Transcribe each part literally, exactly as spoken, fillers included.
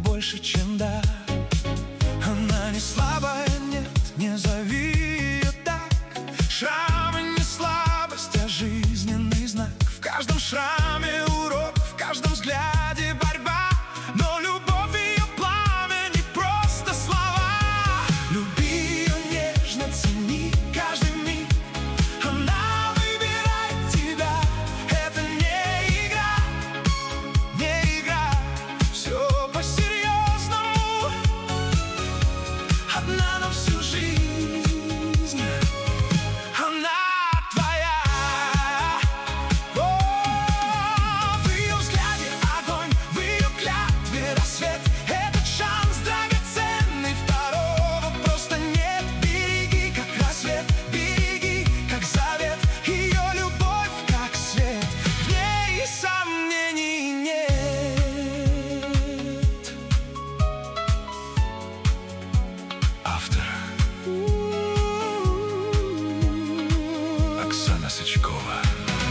больше, чем дар. Она не слабая, нет, не зови ее так. Шрамы не слабость, а жизненный знак. В каждом шраме урок, в каждом взгляде борьба. Но любовь ее пламя не просто слова. Люби ее нежно, цени каждый миг. Она выбирает тебя, это не игра, не игра. Все по-серьезному, одна на всю жизнь. Она твоя. О, в ее взгляде огонь, в ее клятве рассвет. Этот шанс драгоценный, второго просто нет. Береги, как рассвет, береги, как завет. Ее любовь, как свет, в ней сомнений нет. Автор Оксана Сычкова.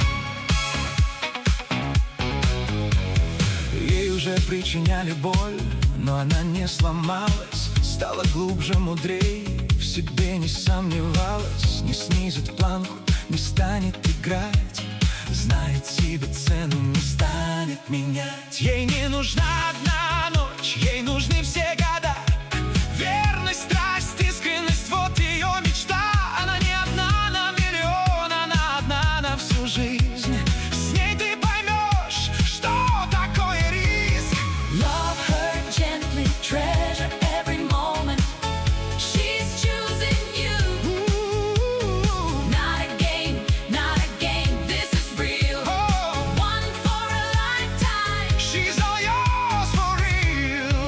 Ей уже причиняли боль, но она не сломалась. Стала глубже, мудрей, в себе не сомневалась. Не снизит планку, не станет играть. Знает себе цену, не станет менять. Ей не нужна одна ночь, ей нужны все года. Верность, страсть, искренность, вот ее мечта. Она не одна на миллион, она одна на всю жизнь. С ней ты поймешь, что такое риск. Love her gently, treasure every moment. She's choosing you. Not a game, not a game, this is real. One for a lifetime. She's all yours for real.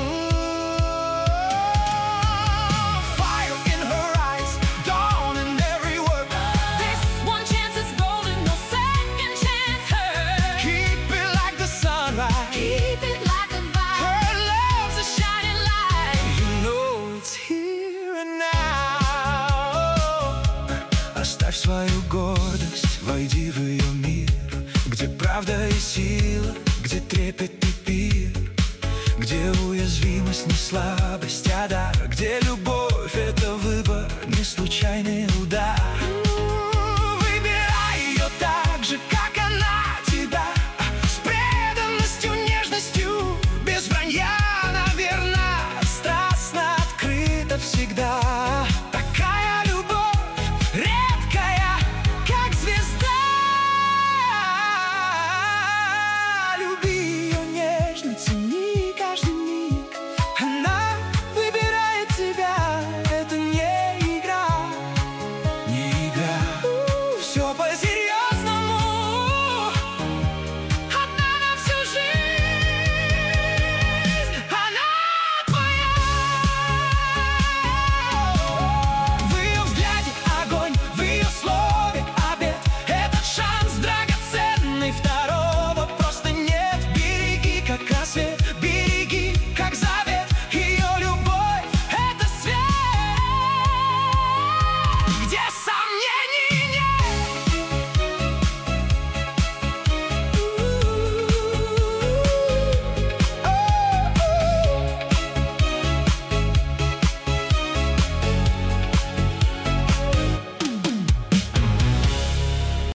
Fire in her eyes, dawn in every word. This one chance is golden, no second chance her. Keep it like the sunrise. Keep it like a vibe. Her love's a shining light. You know it's here and now. Оставь свою гордость, войди в ее мир, где правда и сила, где трепет и пир, где уязвимость не слабость, а дар, где любовь — это выбор, не случайный